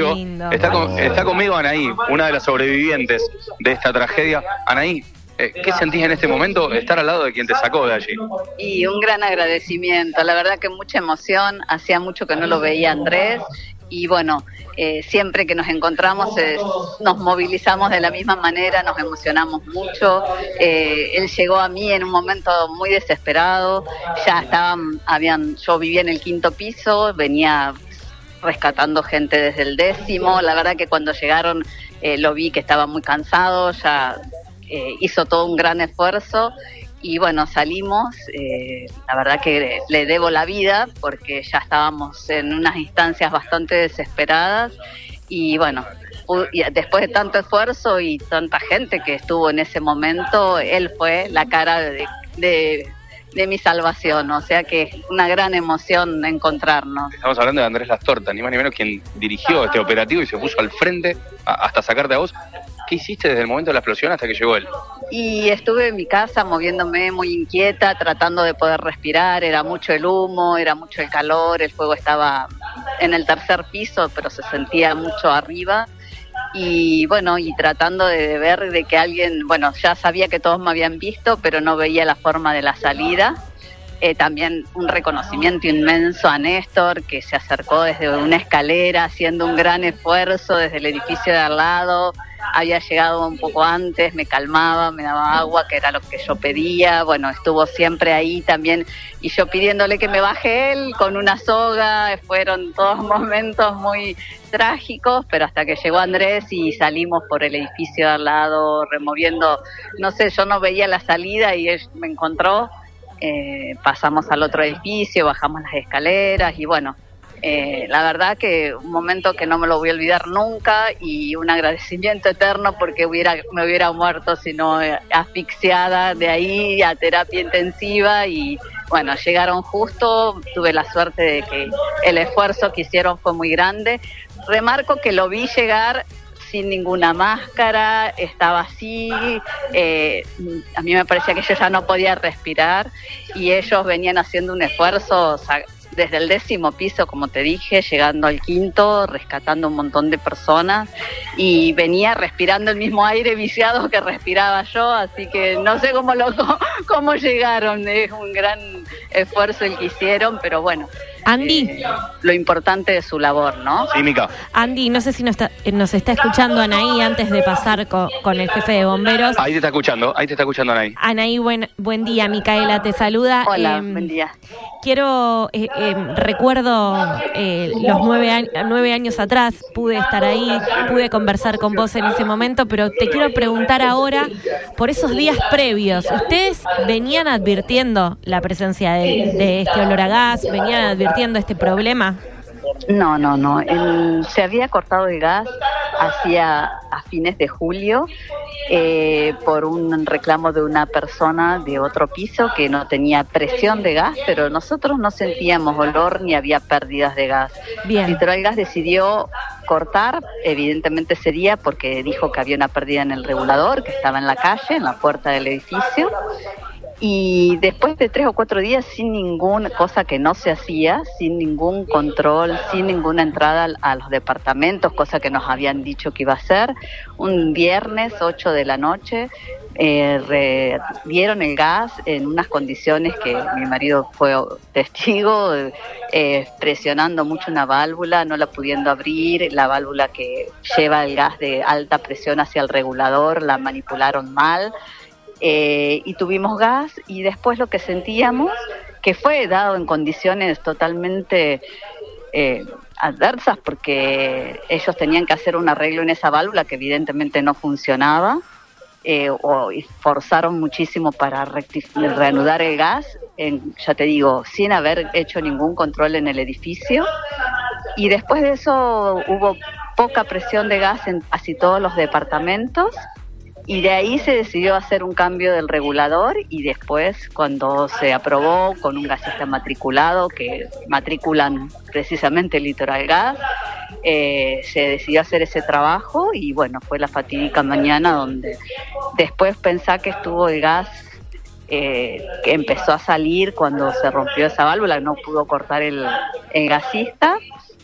escucho. lindo. Está conmigo Anaí, una de las sobrevivientes de esta tragedia. Anaí, ¿qué sentís en este momento estar al lado de quien te sacó de allí? Y un gran agradecimiento, la verdad que mucha emoción, hacía mucho que no lo veía Andrés y bueno, siempre que nos encontramos nos movilizamos de la misma manera, nos emocionamos mucho. Él llegó a mí en un momento muy desesperado, yo vivía en el 5º piso, venía rescatando gente desde el 10º, la verdad que cuando llegaron lo vi que estaba muy cansado, ya hizo todo un gran esfuerzo y bueno, salimos, la verdad que le debo la vida porque ya estábamos en unas instancias bastante desesperadas y bueno, después de tanto esfuerzo y tanta gente que estuvo en ese momento, él fue la cara de mi salvación, o sea que es una gran emoción encontrarnos. Estamos hablando de Andrés Lastorta, ni más ni menos quien dirigió este operativo y se puso al frente hasta sacarte a vos. ¿Qué hiciste desde el momento de la explosión hasta que llegó él? Y estuve en mi casa moviéndome muy inquieta, tratando de poder respirar, era mucho el humo, era mucho el calor, el fuego estaba en el 3er piso, pero se sentía mucho arriba. Y bueno, y tratando de ver de que alguien, bueno, ya sabía que todos me habían visto, pero no veía la forma de la salida. También un reconocimiento inmenso a Néstor, que se acercó desde una escalera, haciendo un gran esfuerzo desde el edificio de al lado. Había llegado un poco antes, me calmaba, me daba agua, que era lo que yo pedía. Bueno, estuvo siempre ahí también, y yo pidiéndole que me baje él con una soga. Fueron todos momentos muy trágicos, pero hasta que llegó Andrés y salimos por el edificio de al lado, removiendo, no sé, yo no veía la salida y él me encontró. Pasamos al otro edificio, bajamos las escaleras y bueno, la verdad que un momento que no me lo voy a olvidar nunca y un agradecimiento eterno porque me hubiera muerto si no asfixiada de ahí a terapia intensiva y bueno, llegaron justo, tuve la suerte de que el esfuerzo que hicieron fue muy grande. Remarco que lo vi llegar sin ninguna máscara, estaba así, a mí me parecía que yo ya no podía respirar y ellos venían haciendo un esfuerzo desde el 10º piso, como te dije, llegando al 5º, rescatando un montón de personas y venía respirando el mismo aire viciado que respiraba yo, así que no sé cómo llegaron, es un gran esfuerzo el que hicieron, pero bueno. Andy, lo importante de su labor, ¿no? Sí, Mica. Andy, no sé si nos está escuchando Anaí antes de pasar con el jefe de bomberos. Ahí te está escuchando Anaí. Anaí, buen día, Micaela te saluda. Hola, buen día. Recuerdo los 9 años atrás, pude estar ahí, pude conversar con vos en ese momento, pero te quiero preguntar ahora por esos días previos. ¿Ustedes venían advirtiendo la presencia de este olor a gas? ¿Venían advirtiendo este problema? No. Se había cortado el gas a fines de julio por un reclamo de una persona de otro piso que no tenía presión de gas, pero nosotros no sentíamos olor ni había pérdidas de gas. Bien. Litoral Gas decidió cortar, evidentemente ese día, porque dijo que había una pérdida en el regulador, que estaba en la calle, en la puerta del edificio. Y después de 3 o 4 días sin ninguna cosa que no se hacía, sin ningún control, sin ninguna entrada a los departamentos, cosa que nos habían dicho que iba a ser, un viernes 8 de la noche dieron el gas en unas condiciones que mi marido fue testigo, presionando mucho una válvula, no la pudiendo abrir, la válvula que lleva el gas de alta presión hacia el regulador, la manipularon mal. Y tuvimos gas y después lo que sentíamos, que fue dado en condiciones totalmente adversas porque ellos tenían que hacer un arreglo en esa válvula que evidentemente no funcionaba, y forzaron muchísimo para reanudar el gas, ya te digo, sin haber hecho ningún control en el edificio, y después de eso hubo poca presión de gas en casi todos los departamentos. Y de ahí se decidió hacer un cambio del regulador y después cuando se aprobó con un gasista matriculado que matriculan precisamente Litoral Gas, se decidió hacer ese trabajo y bueno, fue la fatídica mañana donde después pensá que estuvo el gas que empezó a salir cuando se rompió esa válvula, no pudo cortar el gasista.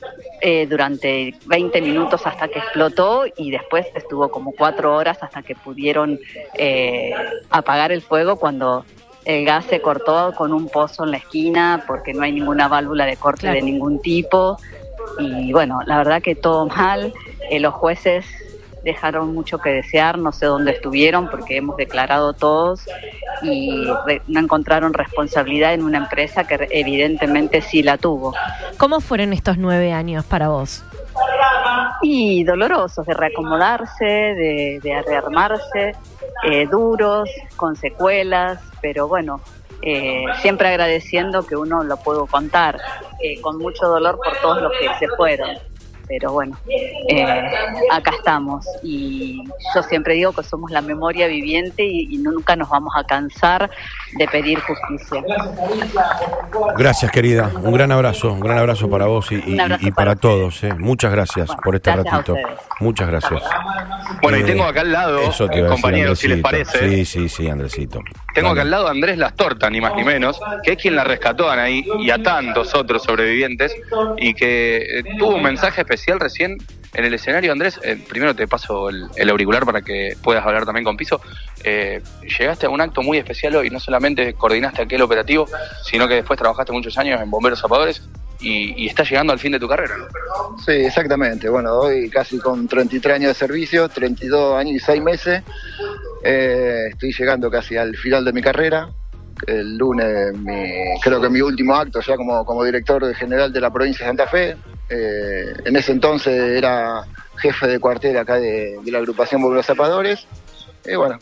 durante 20 minutos hasta que explotó y después estuvo como 4 horas hasta que pudieron apagar el fuego cuando el gas se cortó con un pozo en la esquina porque no hay ninguna válvula de corte de ningún tipo. Y bueno, la verdad que todo mal. Los jueces dejaron mucho que desear, no sé dónde estuvieron porque hemos declarado todos y no encontraron responsabilidad en una empresa que evidentemente sí la tuvo. ¿Cómo fueron estos 9 años para vos? Y dolorosos, de reacomodarse, de rearmarse, duros, con secuelas, pero bueno, siempre agradeciendo que uno lo pudo contar, con mucho dolor por todos los que se fueron. Pero bueno, acá estamos y yo siempre digo que somos la memoria viviente y nunca nos vamos a cansar de pedir justicia. Gracias, querida, un gran abrazo para vos y para todos. Muchas gracias por este ratito. Muchas gracias. Bueno, y tengo acá al lado, compañeros, si les parece. Sí, Andresito. Tengo acá al lado a Andrés Lastorta, ni más ni menos, que es quien la rescató a Anaí y a tantos otros sobrevivientes, y que tuvo un mensaje especial recién en el escenario. Andrés, primero te paso el auricular para que puedas hablar también con Piso. Llegaste a un acto muy especial hoy, no solamente coordinaste aquel operativo, sino que después trabajaste muchos años en Bomberos Zapadores y estás llegando al fin de tu carrera, ¿no? Sí, exactamente. Bueno, hoy casi con 33 años de servicio, 32 años y 6 meses, estoy llegando casi al final de mi carrera. El lunes, creo que mi último acto ya como director general de la provincia de Santa Fe. En ese entonces era jefe de cuartel acá de la agrupación Bomberos Zapadores. Y bueno,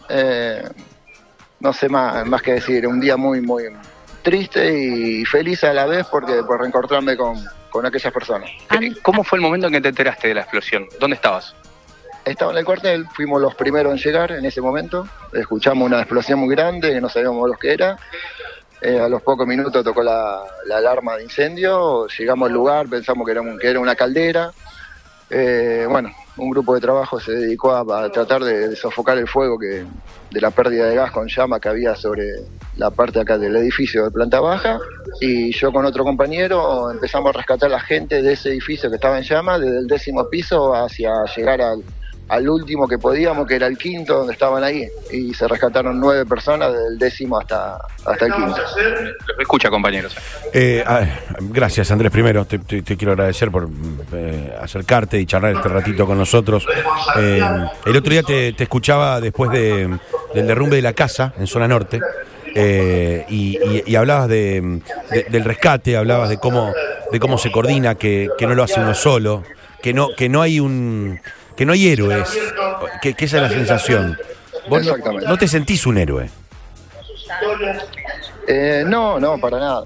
no sé más que decir, un día muy, muy triste y feliz a la vez por reencontrarme con aquellas personas. ¿Cómo fue el momento en que te enteraste de la explosión? ¿Dónde estabas? Estaba en el cuartel, fuimos los primeros en llegar en ese momento. Escuchamos una explosión muy grande, que no sabíamos lo que era. A los pocos minutos tocó la alarma de incendio, llegamos al lugar, pensamos que era una caldera. Bueno, un grupo de trabajo se dedicó a tratar de sofocar el fuego de la pérdida de gas con llama que había sobre la parte acá del edificio de planta baja, y yo con otro compañero empezamos a rescatar a la gente de ese edificio que estaba en llama desde el 10º piso hacia llegar al último que podíamos, que era el 5º, donde estaban ahí, y se rescataron 9 personas del 10º hasta el 5º. Escucha, compañeros. Gracias, Andrés. Primero te quiero agradecer por acercarte y charlar este ratito con nosotros. El otro día te escuchaba después del derrumbe de la casa en zona norte, y hablabas del rescate, hablabas de cómo se coordina, que no lo hace uno solo, que no hay héroes, que esa es la sensación. Vos no te sentís un héroe. No, para nada.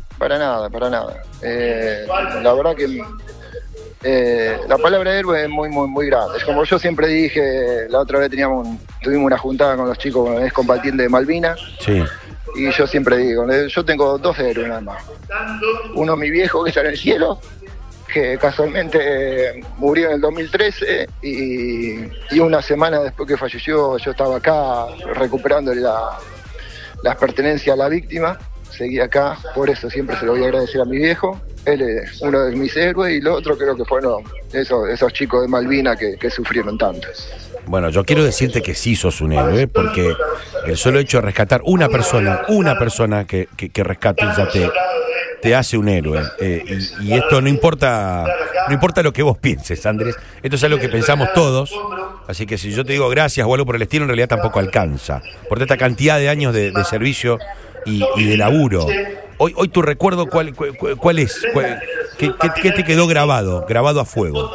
La verdad que la palabra héroe es muy, muy, muy grande. Es como yo siempre dije, la otra vez tuvimos una juntada con los chicos, con el excombatiente de Malvinas. Sí. Y yo siempre digo, yo tengo 2 héroes nada más. Uno, mi viejo, que está en el cielo, que casualmente murió en el 2013, y una semana después que falleció yo estaba acá recuperando las pertenencias a la víctima. Seguí acá, por eso siempre se lo voy a agradecer a mi viejo. Él es uno de mis héroes, y lo otro creo que fueron esos chicos de Malvinas que sufrieron tanto. Bueno, yo quiero decirte que sí sos un héroe, porque el solo hecho de rescatar una persona que rescates ya te hace un héroe. Y esto no importa lo que vos pienses, Andrés. Esto es algo que pensamos todos. Así que si yo te digo gracias o algo por el estilo, en realidad tampoco alcanza. Por esta cantidad de años de servicio y de laburo. Hoy tu recuerdo, ¿cuál es? ¿Qué te quedó grabado a fuego?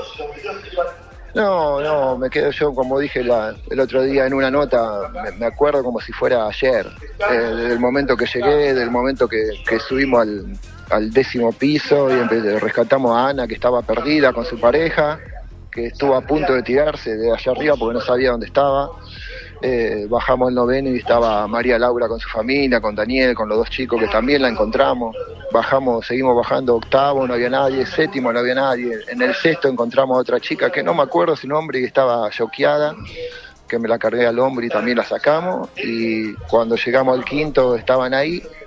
No, me quedo yo, como dije el otro día en una nota, me acuerdo como si fuera ayer, del momento que llegué, del momento que subimos al 10º piso y rescatamos a Ana, que estaba perdida con su pareja, que estuvo a punto de tirarse de allá arriba porque no sabía dónde estaba. Bajamos el 9º y estaba María Laura con su familia, con Daniel, con los 2 chicos que también la encontramos. Seguimos bajando 8º, no había nadie, 7º no había nadie. En el 6º encontramos a otra chica que no me acuerdo su nombre y estaba choqueada, que me la cargué al hombro y también la sacamos. Y cuando llegamos al 5º estaban ahí.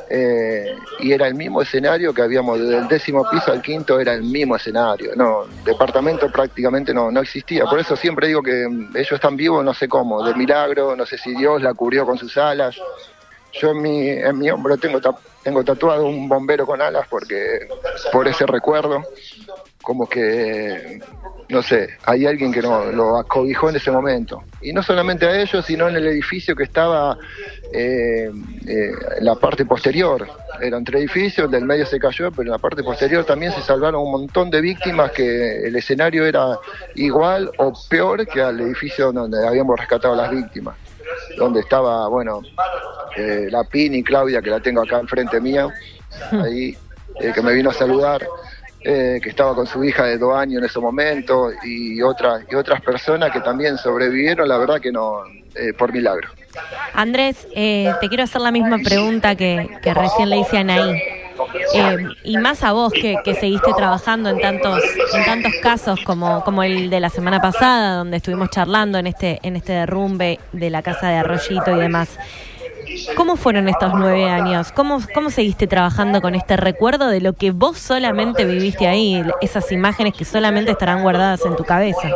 y era el mismo escenario que habíamos, desde el 10º piso al 5º era el mismo escenario, no, departamento prácticamente no existía, por eso siempre digo que ellos están vivos, no sé cómo, de milagro, no sé si Dios la cubrió con sus alas. Yo en mi hombro tengo tatuado un bombero con alas por ese recuerdo, como que, no sé, hay alguien que lo acobijó en ese momento. Y no solamente a ellos, sino en el edificio que estaba en la parte posterior. Eran 3 edificios, el del medio se cayó, pero en la parte posterior también se salvaron un montón de víctimas, que el escenario era igual o peor que al edificio donde habíamos rescatado a las víctimas. Donde estaba, bueno, la Pini, Claudia, que la tengo acá enfrente mía, ahí, que me vino a saludar, que estaba con su hija de 2 años en ese momento, y otras personas que también sobrevivieron, la verdad que no, por milagro. Andrés, te quiero hacer la misma pregunta que recién le hice a Anaí. Y más a vos que seguiste trabajando en tantos casos como el de la semana pasada, donde estuvimos charlando en este derrumbe de la casa de Arroyito y demás. ¿Cómo fueron estos 9 años? ¿Cómo seguiste trabajando con este recuerdo de lo que vos solamente viviste ahí, esas imágenes que solamente estarán guardadas en tu cabeza?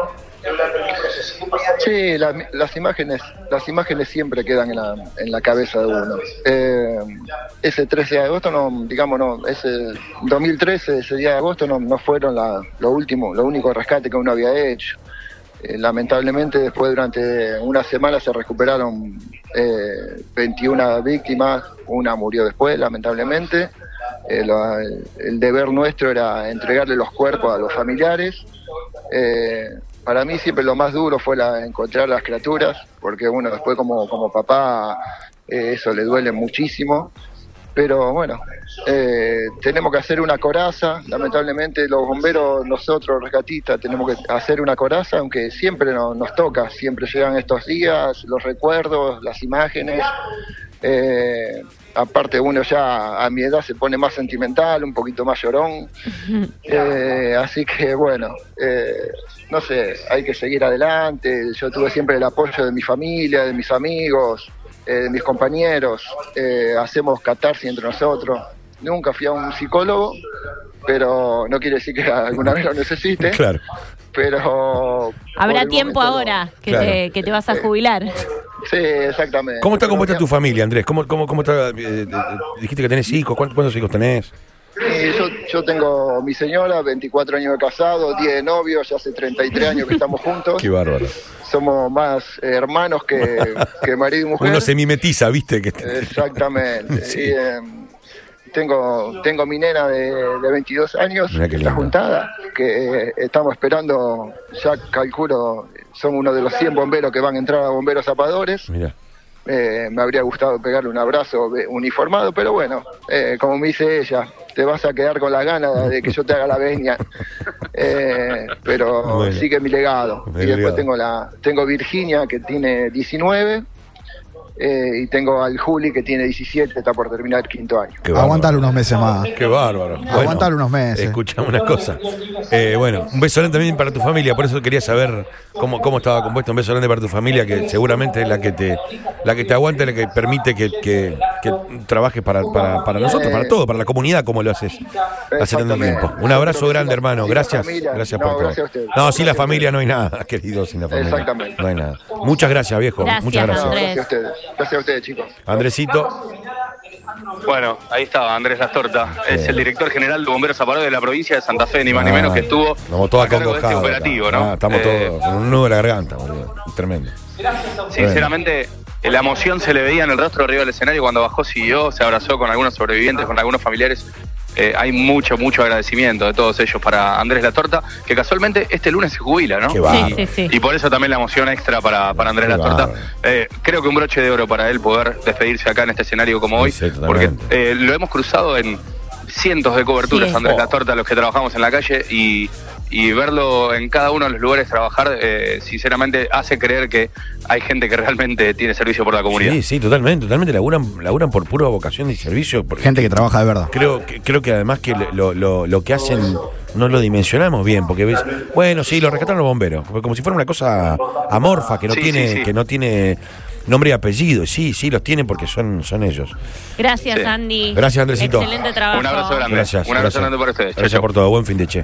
Sí, las imágenes siempre quedan en la cabeza de uno. Ese 13 de agosto, ese 2013, ese día de agosto no fueron lo único rescate que uno había hecho. Lamentablemente después durante una semana se recuperaron 21 víctimas, una murió después lamentablemente. El deber nuestro era entregarle los cuerpos a los familiares. Para mí siempre lo más duro fue encontrar las criaturas, porque uno después como papá eso le duele muchísimo. Pero bueno, tenemos que hacer una coraza. Lamentablemente los bomberos, nosotros rescatistas, tenemos que hacer una coraza, aunque siempre nos toca, siempre llegan estos días, los recuerdos, las imágenes. Aparte uno ya a mi edad se pone más sentimental, un poquito más llorón. Así que bueno, no sé, hay que seguir adelante. Yo tuve siempre el apoyo de mi familia, de mis amigos, de mis compañeros. Hacemos catarsis entre nosotros. Nunca fui a un psicólogo, pero no quiere decir que alguna vez lo necesite. Claro. Pero habrá tiempo ahora que te vas a jubilar. Sí, exactamente. ¿Cómo está compuesta tu familia, Andrés? ¿Cómo está? Dijiste que tenés hijos. ¿Cuántos hijos tenés? Yo tengo mi señora, 24 años de casado, 10 de novios, ya hace 33 años que estamos juntos. Qué bárbaro. Somos más hermanos que marido y mujer. Uno se mimetiza, ¿viste? Exactamente. Sí. Y, tengo mi nena de 22 años, que está juntada, que estamos esperando, ya calculo, son uno de los 100 bomberos que van a entrar a bomberos zapadores. Mirá. Me habría gustado pegarle un abrazo uniformado, pero bueno, como me dice ella, te vas a quedar con las ganas de que yo te haga la veña, pero bueno, sigue mi legado. Y después tengo Virginia, que tiene 19, y tengo al Juli, que tiene 17, está por terminar el 5º año. Aguantar unos meses más. Qué bárbaro. Aguantar unos meses. Escuchame una cosa. Bueno, un beso grande también para tu familia, por eso quería saber cómo estaba compuesto. Un beso grande para tu familia, que seguramente es la que te aguanta, la que permite que trabajes para nosotros, para todo, para la comunidad, como lo haces hace tanto tiempo. Un abrazo grande, hermano. Gracias por todo. Gracias a ustedes. No, sin la familia no hay nada, querido, sin la familia. Exactamente. No hay nada. Muchas gracias, viejo. Muchas gracias. Andrés. Gracias a ustedes, chicos. Andresito. Bueno, ahí estaba Andrés Lastorta, es el director general de Bomberos Zapadores de la provincia de Santa Fe, ni más ni menos, que estuvo a cargo de este operativo, ¿no? Estamos todos con un nudo en la garganta, boludo. Tremendo. Sinceramente, la emoción se le veía en el rostro arriba del escenario cuando bajó, siguió, se abrazó con algunos sobrevivientes, con algunos familiares. Hay mucho agradecimiento de todos ellos para Andrés Lastorta, que casualmente este lunes se jubila, ¿no? Sí. Y por eso también la emoción extra para Andrés Lastorta. Creo que un broche de oro para él poder despedirse acá en este escenario como hoy, porque lo hemos cruzado en cientos de coberturas, Andrés Lastorta, los que trabajamos en la calle, y verlo en cada uno de los lugares trabajar, sinceramente hace creer que hay gente que realmente tiene servicio por la comunidad. Sí, totalmente laburan por pura vocación y servicio. Gente que trabaja de verdad. Creo que además que lo que hacen no lo dimensionamos bien, porque ves, bueno, sí, lo rescataron los bomberos, como si fuera una cosa amorfa, que no tiene nombre y apellido. Sí, los tienen porque son ellos. Gracias, Sí. Andy. Gracias, Andresito. Excelente trabajo. Un abrazo grande. Gracias. Un abrazo grande para ustedes. Gracias Chau, chau. por todo. Buen fin de che.